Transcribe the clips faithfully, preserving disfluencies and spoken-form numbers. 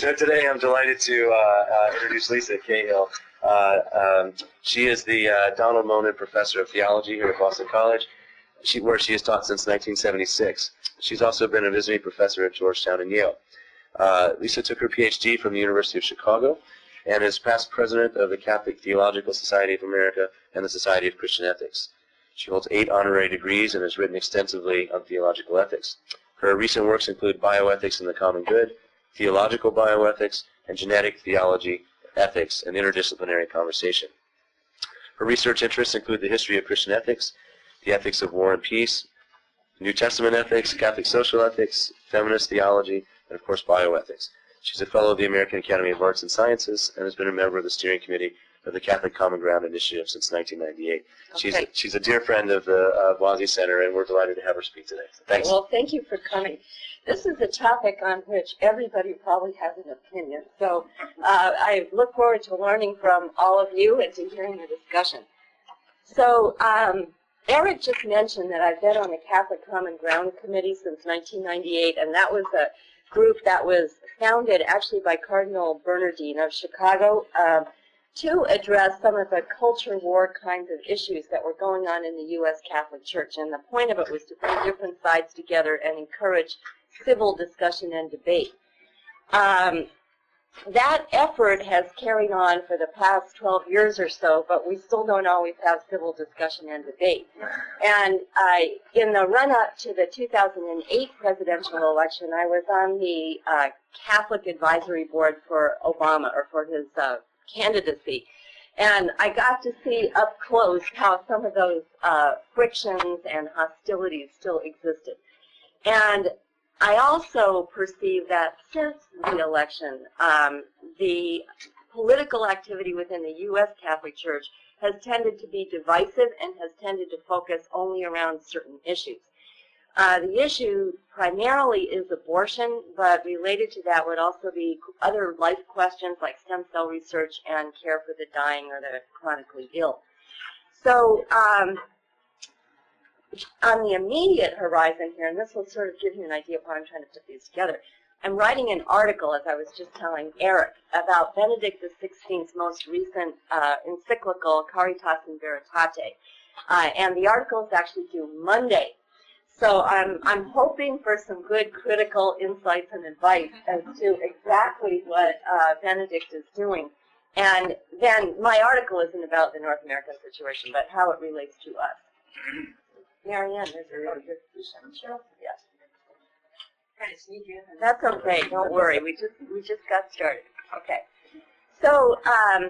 So today I'm delighted to uh, uh, introduce Lisa Cahill. Uh, um, she is the uh, Donald Monin Professor of Theology here at Boston College, she, where she has taught since nineteen seventy-six. She's also been a visiting professor at Georgetown and Yale. Uh, Lisa took her P H D from the University of Chicago and is past president of the Catholic Theological Society of America and the Society of Christian Ethics. She holds eight honorary degrees and has written extensively on theological ethics. Her recent works include Bioethics and the Common Good, Theological Bioethics, and Genetic Theology, Ethics, and Interdisciplinary Conversation. Her research interests include the history of Christian ethics, the ethics of war and peace, New Testament ethics, Catholic social ethics, feminist theology, and of course bioethics. She's a fellow of the American Academy of Arts and Sciences and has been a member of the steering committee of the Catholic Common Ground Initiative since nineteen ninety-eight. Okay. She's, a, she's a dear friend of the uh, Wazee Center, and we're delighted to have her speak today. So thanks. Well, thank you for coming. This is a topic on which everybody probably has an opinion. So uh, I look forward to learning from all of you and to hearing the discussion. So um, Eric just mentioned that I've been on the Catholic Common Ground Committee since nineteen ninety-eight, and that was a group that was founded actually by Cardinal Bernardin of Chicago uh, to address some of the culture war kinds of issues that were going on in the U S Catholic Church. And the point of it was to bring different sides together and encourage civil discussion and debate. Um, that effort has carried on for the past twelve years or so, but we still don't always have civil discussion and debate. And uh, in the run-up to the two thousand eight presidential election, I was on the uh, Catholic Advisory Board for Obama, or for his uh, candidacy. And I got to see up close how some of those uh, frictions and hostilities still existed. And I also perceive that since the election, um, the political activity within the U S Catholic Church has tended to be divisive and has tended to focus only around certain issues. Uh, the issue primarily is abortion, but related to that would also be other life questions like stem cell research and care for the dying or the chronically ill. So um, on the immediate horizon here, and this will sort of give you an idea of how I'm trying to put these together, I'm writing an article, as I was just telling Eric, about Benedict the sixteenth's most recent uh, encyclical, Caritas in Veritate. Uh, and the article is actually due Monday. So I'm, I'm hoping for some good critical insights and advice as to exactly what uh, Benedict is doing. And then my article isn't about the North American situation, but how it relates to us. Marianne, there's a really good question. Yes. That's okay. Don't worry. We just we just got started. Okay. So um,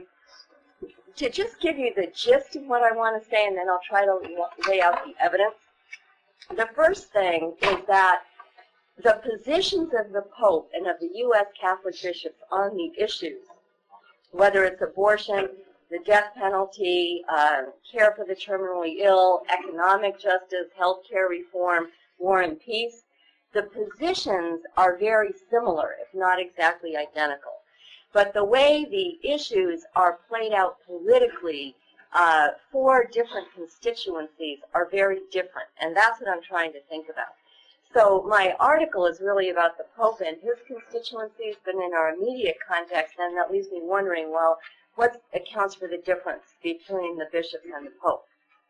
to just give you the gist of what I want to say, and then I'll try to lay out the evidence. The first thing is that the positions of the Pope and of the U S Catholic bishops on the issues, whether it's abortion, the death penalty, uh, care for the terminally ill, economic justice, health care reform, war and peace, the positions are very similar, if not exactly identical. But the way the issues are played out politically uh, for different constituencies are very different, and that's what I'm trying to think about. So my article is really about the Pope and his constituencies, but in our immediate context, then that leaves me wondering, well, what accounts for the difference between the bishops and the Pope?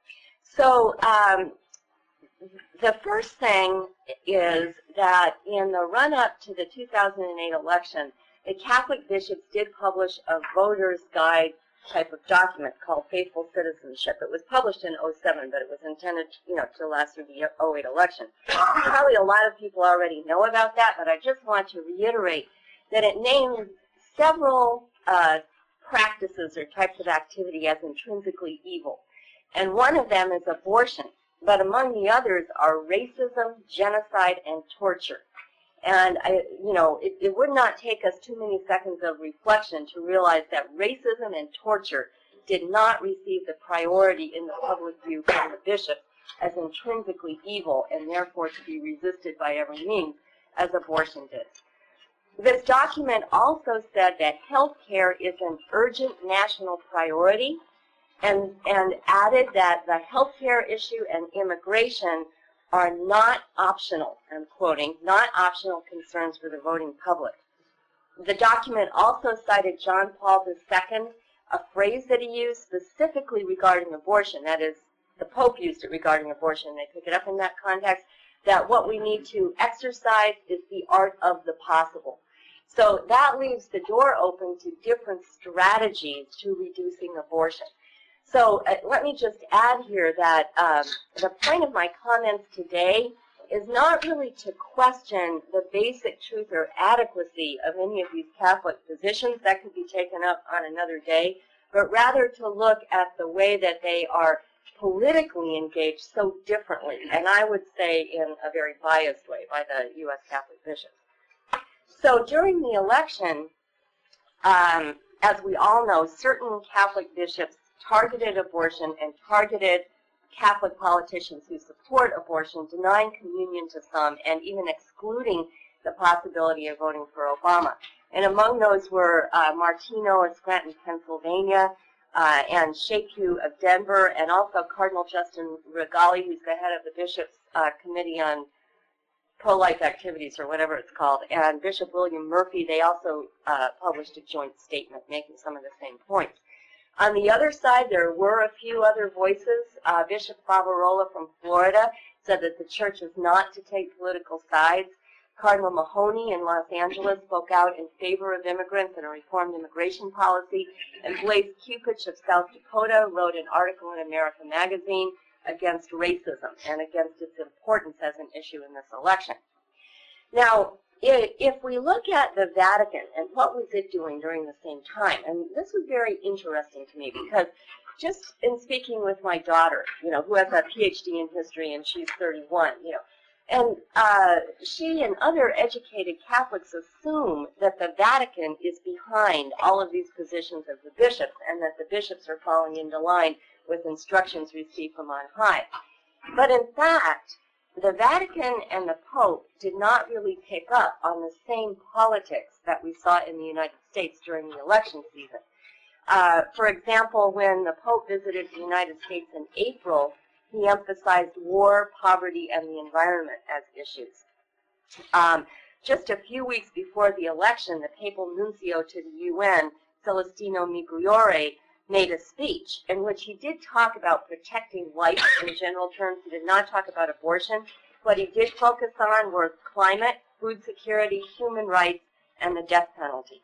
So um, the first thing is that in the run-up to the two thousand eight election, the Catholic bishops did publish a voter's guide type of document called Faithful Citizenship. It was published in oh seven, but it was intended, you know, to last through the oh eight election. Probably a lot of people already know about that, but I just want to reiterate that it names several uh, practices or types of activity as intrinsically evil. And one of them is abortion, but among the others are racism, genocide, and torture. And, I, you know, it, it would not take us too many seconds of reflection to realize that racism and torture did not receive the priority in the public view from the bishops as intrinsically evil and therefore to be resisted by every means, as abortion did. This document also said that health care is an urgent national priority, and, and added that the health care issue and immigration are not optional, I'm quoting, not optional concerns for the voting public. the document also cited John Paul the Second, a phrase that he used specifically regarding abortion. That is, the Pope used it regarding abortion. They pick it up in that context, that what we need to exercise is the art of the possible. So that leaves the door open to different strategies to reducing abortion. So uh, let me just add here that um, the point of my comments today is not really to question the basic truth or adequacy of any of these Catholic positions. That could be taken up on another day, but rather to look at the way that they are politically engaged so differently, and I would say in a very biased way by the U S Catholic bishops. So during the election, um, as we all know, certain Catholic bishops targeted abortion and targeted Catholic politicians who support abortion, denying communion to some and even excluding the possibility of voting for Obama. And among those were uh, Martino of Scranton, Pennsylvania, uh, and Sheku of Denver, and also Cardinal Justin Regali, who's the head of the Bishops' uh, Committee on Pro-Life Activities, or whatever it's called, and Bishop William Murphy. They also uh, published a joint statement making some of the same points. On the other side, there were a few other voices. Uh, Bishop Favarola from Florida said that the church is not to take political sides. Cardinal Mahoney in Los Angeles spoke out in favor of immigrants and a reformed immigration policy. And Blaise Cupich of South Dakota wrote an article in America Magazine against racism and against its importance as an issue in this election. Now, if we look at the Vatican and what was it doing during the same time, and this was very interesting to me because just in speaking with my daughter, you know, who has a P H D in history and she's thirty-one, you know, and uh, she and other educated Catholics assume that the Vatican is behind all of these positions of the bishops and that the bishops are falling into line with instructions received from on high. But in fact, the Vatican and the Pope did not really pick up on the same politics that we saw in the United States during the election season. Uh, for example, when the Pope visited the United States in April, he emphasized war, poverty, and the environment as issues. Um, just a few weeks before the election, the papal nuncio to the U N, Celestino Migliore, made a speech in which he did talk about protecting life in general terms. He did not talk about abortion. What he did focus on were climate, food security, human rights, and the death penalty.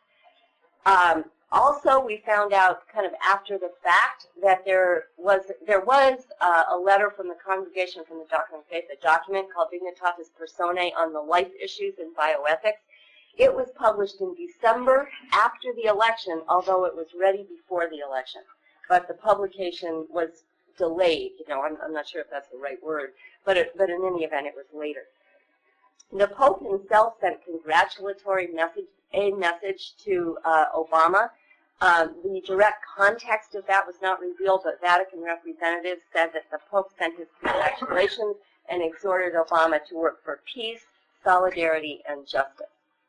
Um, also, we found out kind of after the fact that there was there was uh, a letter from the Congregation from the Doctrine of Faith, a document called Dignitatis Personae on the life issues in bioethics. It was published in December after the election, although it was ready before the election. But the publication was delayed. You know, I'm, I'm not sure if that's the right word, but it, but in any event, it was later. The Pope himself sent congratulatory message, a message to uh, Obama. Um, the direct context of that was not revealed, but Vatican representatives said that the Pope sent his congratulations and exhorted Obama to work for peace, solidarity, and justice.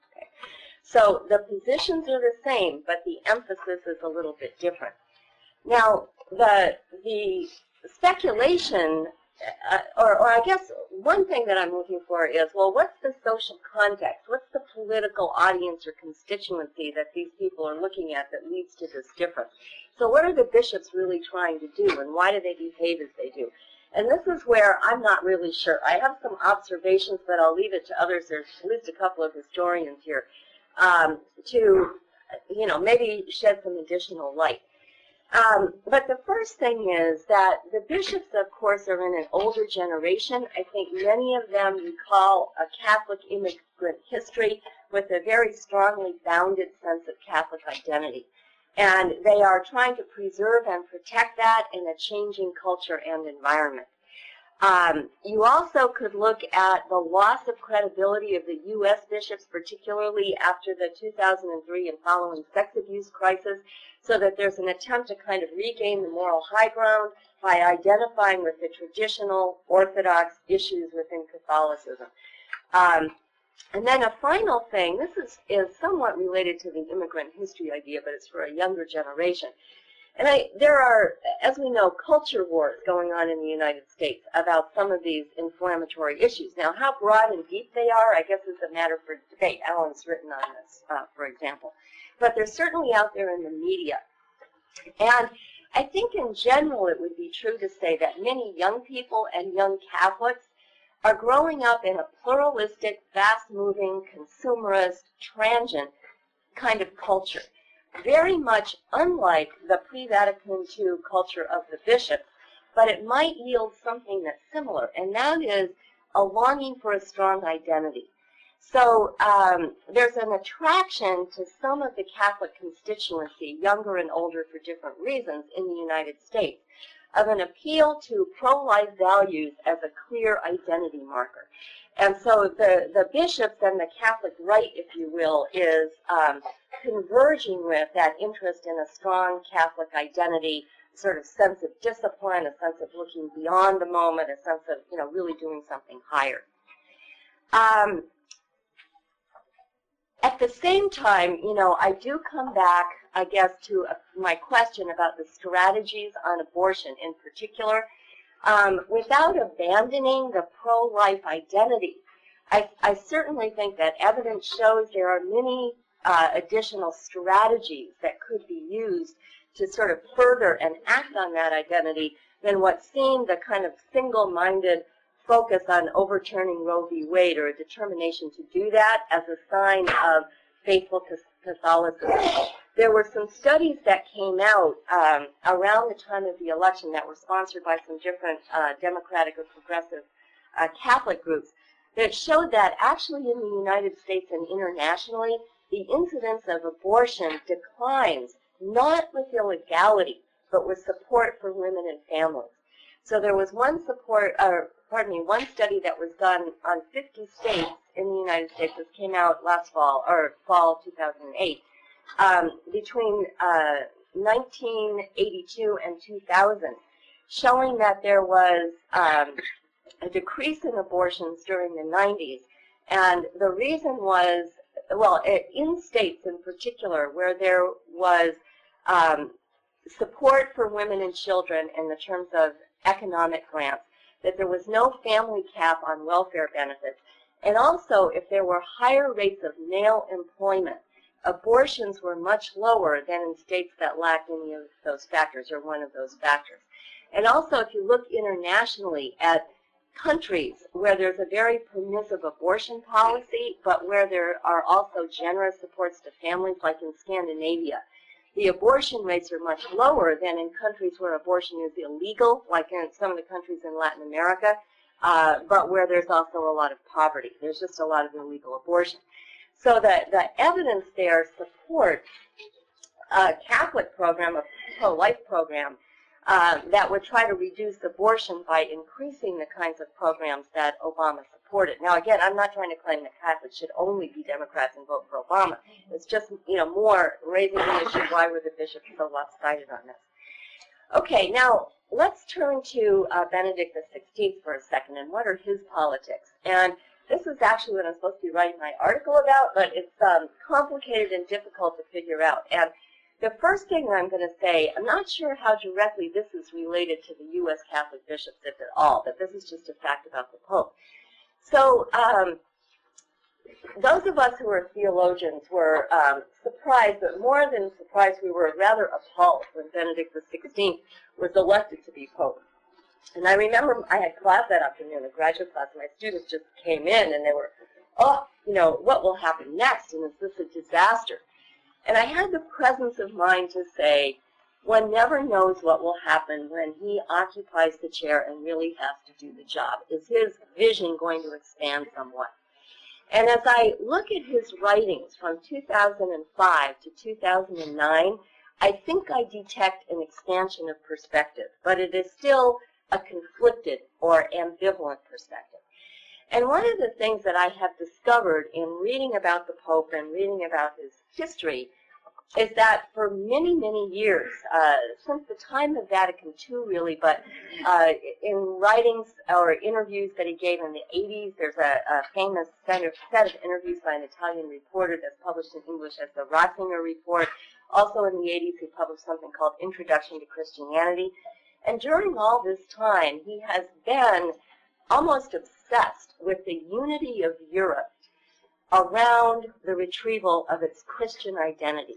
So the positions are the same, but the emphasis is a little bit different. Now, the, the speculation, uh, or, or I guess one thing that I'm looking for is, well, what's the social context? What's the political audience or constituency that these people are looking at that leads to this difference? So what are the bishops really trying to do, and why do they behave as they do? And this is where I'm not really sure. I have some observations, but I'll leave it to others. There's at least a couple of historians here. Um, to, you know, maybe shed some additional light. Um, but the first thing is that the bishops, of course, are in an older generation. I think many of them recall a Catholic immigrant history with a very strongly bounded sense of Catholic identity. And they are trying to preserve and protect that in a changing culture and environment. Um, you also could look at the loss of credibility of the U S bishops, particularly after the two thousand three and following sex abuse crisis, so that there's an attempt to kind of regain the moral high ground by identifying with the traditional Orthodox issues within Catholicism. Um, and then a final thing, this is, is somewhat related to the immigrant history idea, but it's for a younger generation. And I, there are, as we know, culture wars going on in the United States about some of these inflammatory issues. Now, how broad and deep they are, I guess, is a matter for debate. Alan's written on this, uh, for example. But they're certainly out there in the media. And I think in general it would be true to say that many young people and young Catholics are growing up in a pluralistic, fast-moving, consumerist, transient kind of culture, very much unlike the pre-Vatican two culture of the bishops, but it might yield something that's similar, and that is a longing for a strong identity. So um, there's an attraction to some of the Catholic constituency, younger and older for different reasons, in the United States, of an appeal to pro-life values as a clear identity marker. And so the, the bishops and the Catholic right, if you will, is um, converging with that interest in a strong Catholic identity, sort of sense of discipline, a sense of looking beyond the moment, a sense of, you know, really doing something higher. Um, At the same time, you know, I do come back, I guess, to uh, my question about the strategies on abortion in particular. Um, without abandoning the pro-life identity, I, I certainly think that evidence shows there are many uh, additional strategies that could be used to sort of further and act on that identity than what seemed a kind of single-minded focus on overturning Roe v. Wade, or a determination to do that as a sign of faithful Catholicism. There were some studies that came out um, around the time of the election that were sponsored by some different uh, Democratic or progressive uh, Catholic groups that showed that actually in the United States and internationally, the incidence of abortion declines, not with illegality, but with support for women and families. So there was one support, or pardon me, one study that was done on fifty states in the United States. This came out last fall, or fall two thousand eight, um, between uh, nineteen eighty-two and two thousand, showing that there was um, a decrease in abortions during the nineties. And the reason was, well, it, in states in particular where there was um, support for women and children in the terms of economic grants, that there was no family cap on welfare benefits, and also if there were higher rates of male employment, abortions were much lower than in states that lacked any of those factors, or one of those factors. And also if you look internationally at countries where there's a very permissive abortion policy, but where there are also generous supports to families, like in Scandinavia, the abortion rates are much lower than in countries where abortion is illegal, like in some of the countries in Latin America, uh, but where there's also a lot of poverty. There's just a lot of illegal abortion. So the, the evidence there supports a Catholic program, a pro-life program, uh, that would try to reduce abortion by increasing the kinds of programs that Obama supported. Now, again, I'm not trying to claim that Catholics should only be Democrats and vote for Obama. It's just, you know, more raising the issue, why were the bishops so lopsided on this? Okay, now let's turn to uh, Benedict the sixteenth for a second, and what are his politics? And this is actually what I'm supposed to be writing my article about, but it's um, complicated and difficult to figure out. And the first thing I'm going to say, I'm not sure how directly this is related to the U S Catholic bishops, if at all, but this is just a fact about the Pope. So um, those of us who are theologians were um, surprised, but more than surprised, we were rather appalled when Benedict the sixteenth was elected to be Pope. And I remember I had class that afternoon, a graduate class, and my students just came in and they were, oh, you know, what will happen next, and is this a disaster? And I had the presence of mind to say, one never knows what will happen when he occupies the chair and really has to do the job. Is his vision going to expand somewhat? And as I look at his writings from two thousand five to two thousand nine, I think I detect an expansion of perspective, but it is still a conflicted or ambivalent perspective. And one of the things that I have discovered in reading about the Pope and reading about his history is that for many, many years, uh, since the time of Vatican two really, but uh, in writings or interviews that he gave in the eighties, there's a, a famous set of, set of interviews by an Italian reporter that's published in English as the Ratzinger Report. Also in the eighties, he published something called Introduction to Christianity. And during all this time, he has been almost obsessed with the unity of Europe around the retrieval of its Christian identity.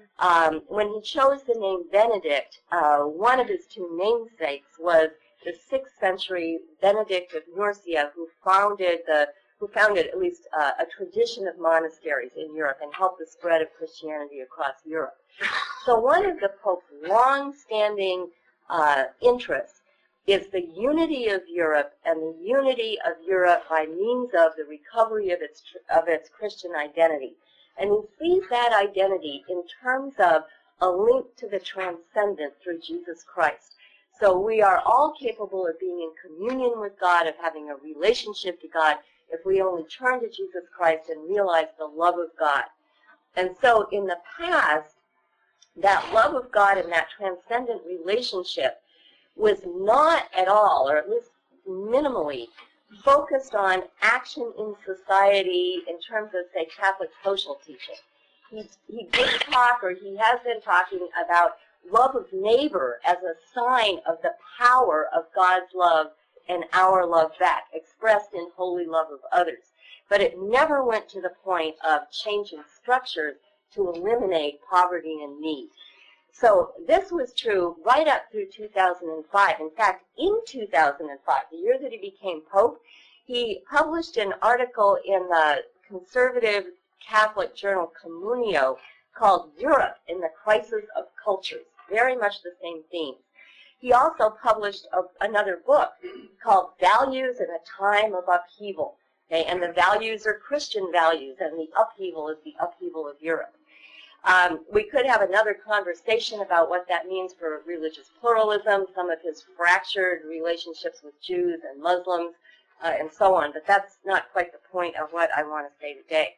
Um, when he chose the name Benedict, uh, one of his two namesakes was the sixth century Benedict of Nursia, who founded the, who founded at least uh, a tradition of monasteries in Europe and helped the spread of Christianity across Europe. So one of the Pope's long-standing uh, interests is the unity of Europe and the unity of Europe by means of the recovery of its of its Christian identity. And he sees that identity in terms of a link to the transcendent through Jesus Christ. So we are all capable of being in communion with God, of having a relationship to God, if we only turn to Jesus Christ and realize the love of God. And so in the past, that love of God and that transcendent relationship was not at all, or at least minimally, focused on action in society in terms of, say, Catholic social teaching. He, he did talk, or he has been talking about love of neighbor as a sign of the power of God's love and our love back, expressed in holy love of others. But it never went to the point of changing structures to eliminate poverty and need. So this was true right up through two thousand five. In fact, in two thousand five, the year that he became Pope, he published an article in the conservative Catholic journal Communio called Europe in the Crisis of Cultures, very much the same theme. He also published a, another book called Values in a Time of Upheaval. Okay, and the values are Christian values, and the upheaval is the upheaval of Europe. Um, we could have another conversation about what that means for religious pluralism, some of his fractured relationships with Jews and Muslims, uh, and so on, but that's not quite the point of what I want to say today.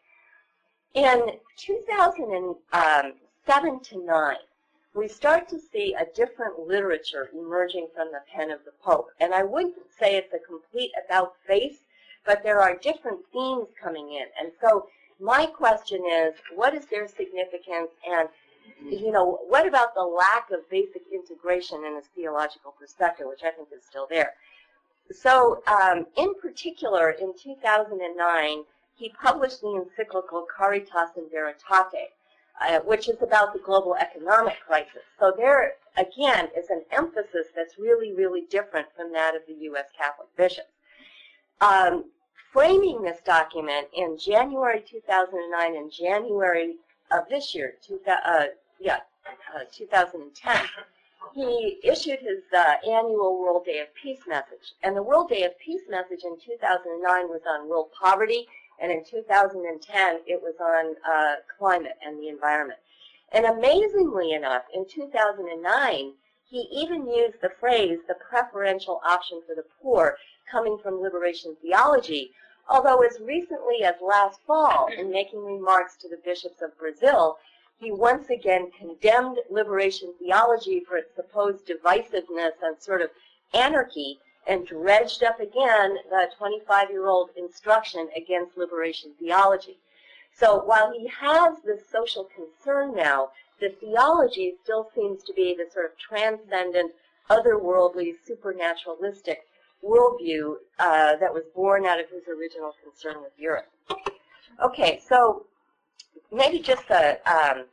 In two thousand seven to nine, we start to see a different literature emerging from the pen of the Pope. And I wouldn't say it's a complete about-face, but there are different themes coming in. And so my question is, what is their significance, and, you know, what about the lack of basic integration in his theological perspective, which I think is still there? So, um, in particular, in two thousand nine, he published the encyclical Caritas in Veritate, uh, which is about the global economic crisis. So there, again, is an emphasis that's really, really different from that of the U S Catholic bishops. Um, Framing this document in January two thousand nine and January of this year, two, uh, yeah, uh, two thousand ten, he issued his uh, annual World Day of Peace message. And the World Day of Peace message in two thousand nine was on world poverty, and in two thousand ten it was on uh, climate and the environment. And amazingly enough, in two thousand nine, he even used the phrase, the preferential option for the poor, coming from liberation theology, although as recently as last fall, in making remarks to the bishops of Brazil, he once again condemned liberation theology for its supposed divisiveness and sort of anarchy, and dredged up again the twenty-five-year-old instruction against liberation theology. So while he has this social concern now, the theology still seems to be the sort of transcendent, otherworldly, supernaturalistic worldview uh, that was born out of his original concern with Europe. Okay, so maybe just a, um,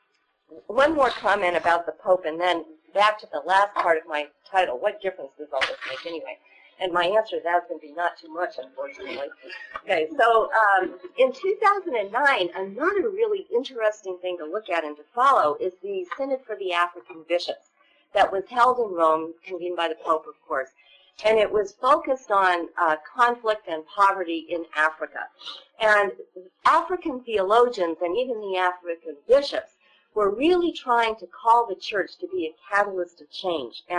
one more comment about the Pope, and then back to the last part of my title. What difference does all this make anyway? And my answer to that is going to be not too much, unfortunately. Okay, so um, in two thousand nine, another really interesting thing to look at and to follow is the Synod for the African Bishops that was held in Rome, convened by the Pope, of course. And it was focused on uh, conflict and poverty in Africa. And African theologians and even the African bishops were really trying to call the church to be a catalyst of change. And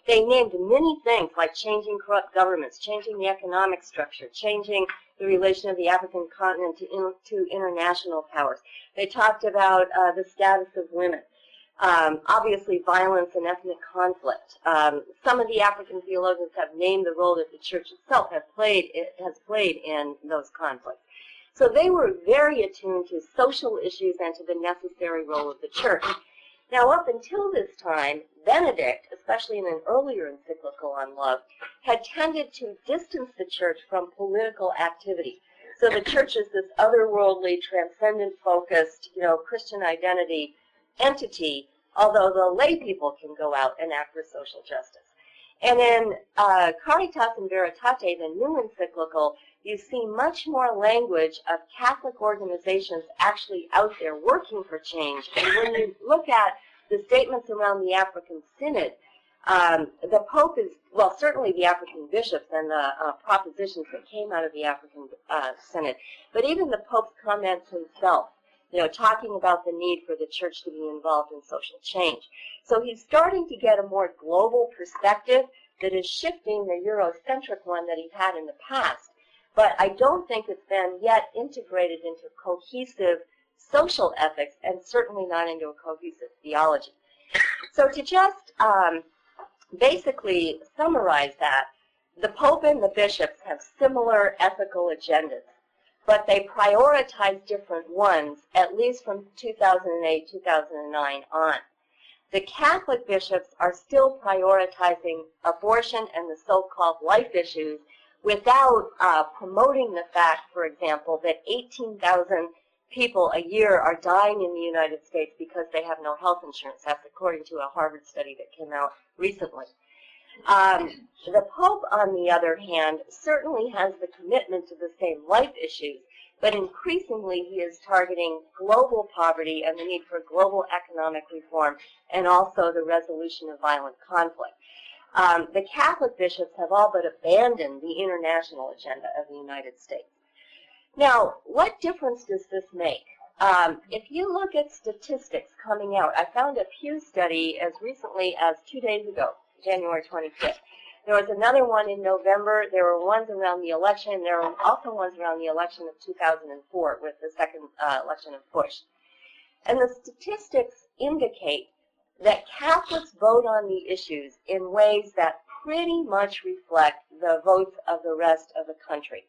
They named many things like changing corrupt governments, changing the economic structure, changing the relation of the African continent to, in, to international powers. They talked about uh, the status of women, um, obviously violence and ethnic conflict. Um, some of the African theologians have named the role that the church itself have played, it has played in those conflicts. So they were very attuned to social issues and to the necessary role of the church. Now, up until this time, Benedict, especially in an earlier encyclical on love, had tended to distance the church from political activity. So the church is this otherworldly, transcendent-focused, you know, Christian identity entity, although the lay people can go out and act for social justice. And in uh, Caritas in Veritate, the new encyclical, you see much more language of Catholic organizations actually out there working for change. And when you look at the statements around the African Synod, um, the Pope is, well, certainly the African bishops and the uh, propositions that came out of the African uh, Synod, but even the Pope's comments himself, you know, talking about the need for the church to be involved in social change. So he's starting to get a more global perspective that is shifting the Eurocentric one that he had in the past. But I don't think it's been yet integrated into cohesive social ethics, and certainly not into a cohesive theology. So to just um, basically summarize that, the Pope and the bishops have similar ethical agendas, but they prioritize different ones, at least from two thousand eight, two thousand nine on. The Catholic bishops are still prioritizing abortion and the so-called life issues without uh, promoting the fact, for example, that eighteen thousand people a year are dying in the United States because they have no health insurance. That's according to a Harvard study that came out recently. Um, the Pope, on the other hand, certainly has the commitment to the same life issues, but increasingly he is targeting global poverty and the need for global economic reform and also the resolution of violent conflict. Um, the Catholic bishops have all but abandoned the international agenda of the United States. Now, what difference does this make? Um, if you look at statistics coming out, I found a Pew study as recently as two days ago, January twenty-fifth. There was another one in November. There were ones around the election. There were also ones around the election of two thousand four with the second uh, election of Bush. And the statistics indicate that Catholics vote on the issues in ways that pretty much reflect the votes of the rest of the country.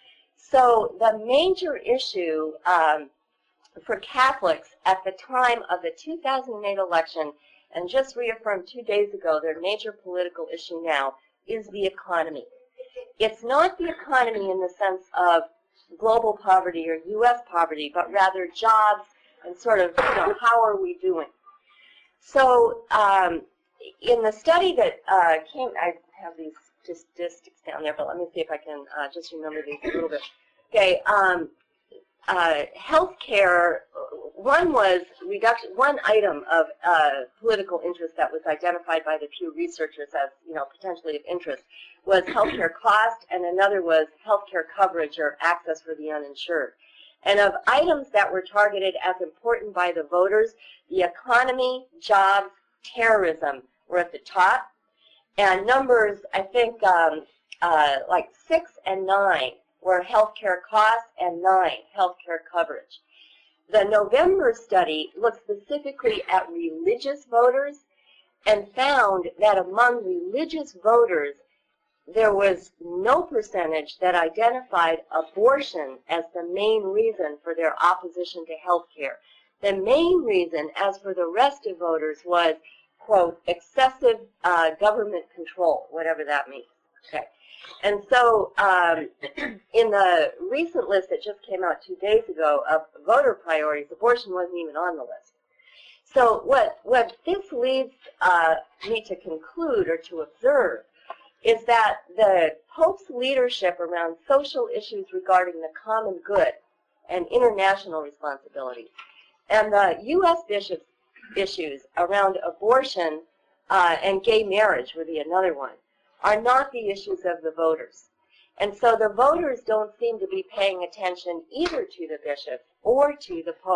So the major issue um, for Catholics at the time of the two thousand eight election, and just reaffirmed two days ago, their major political issue now, is the economy. It's not the economy in the sense of global poverty or U S poverty, but rather jobs and sort of, you know, how are we doing? So um, in the study that uh, came, I have these statistics down there, but let me see if I can uh, just remember these a little bit. Okay, um, uh, healthcare, one was reduction, one item of uh, political interest that was identified by the Pew researchers as, you know, potentially of interest was healthcare cost, and another was healthcare coverage or access for the uninsured. And of items that were targeted as important by the voters, the economy, jobs, terrorism were at the top. And numbers, I think, um, uh, like six and nine were healthcare costs and nine, healthcare coverage. The November study looked specifically at religious voters and found that among religious voters, there was no percentage that identified abortion as the main reason for their opposition to health care. The main reason, as for the rest of voters, was, quote, excessive uh, government control, whatever that means. Okay. And so um, in the recent list that just came out two days ago of voter priorities, abortion wasn't even on the list. So what, what this leads uh, me to conclude or to observe is that the Pope's leadership around social issues regarding the common good and international responsibilities, and the U S bishops' issues around abortion uh, and gay marriage would be another one, are not the issues of the voters. And so the voters don't seem to be paying attention either to the bishops or to the Pope.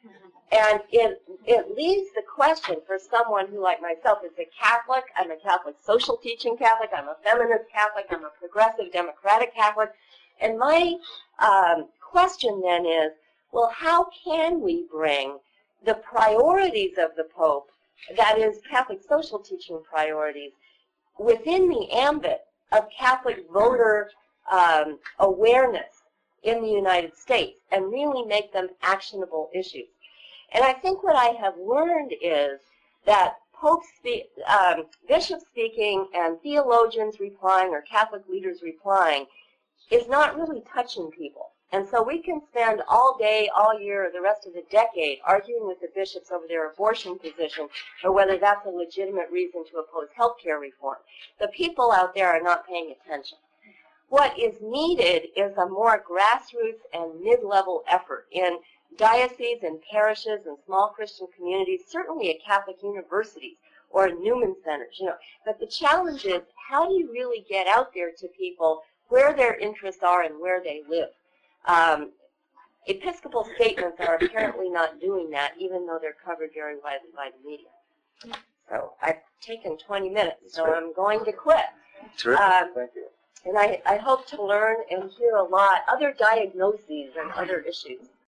And it, it leaves the question for someone who, like myself, is a Catholic. I'm a Catholic social teaching Catholic. I'm a feminist Catholic. I'm a progressive democratic Catholic. And my um, question then is, well, how can we bring the priorities of the Pope, that is Catholic social teaching priorities, within the ambit of Catholic voter um, awareness in the United States and really make them actionable issues? And I think what I have learned is that Pope spe um, bishops speaking and theologians replying or Catholic leaders replying is not really touching people. And so we can spend all day, all year, or the rest of the decade arguing with the bishops over their abortion position or whether that's a legitimate reason to oppose health care reform. The people out there are not paying attention. What is needed is a more grassroots and mid-level effort in dioceses and parishes and small Christian communities, certainly at Catholic universities or in Newman centers, you know. But the challenge is, how do you really get out there to people where their interests are and where they live? Um, Episcopal statements are apparently not doing that, even though they're covered very widely by the media. So I've taken twenty minutes, so I'm going to quit. Terrific. Um, Thank you. and I, I hope to learn and hear a lot, other diagnoses and other issues.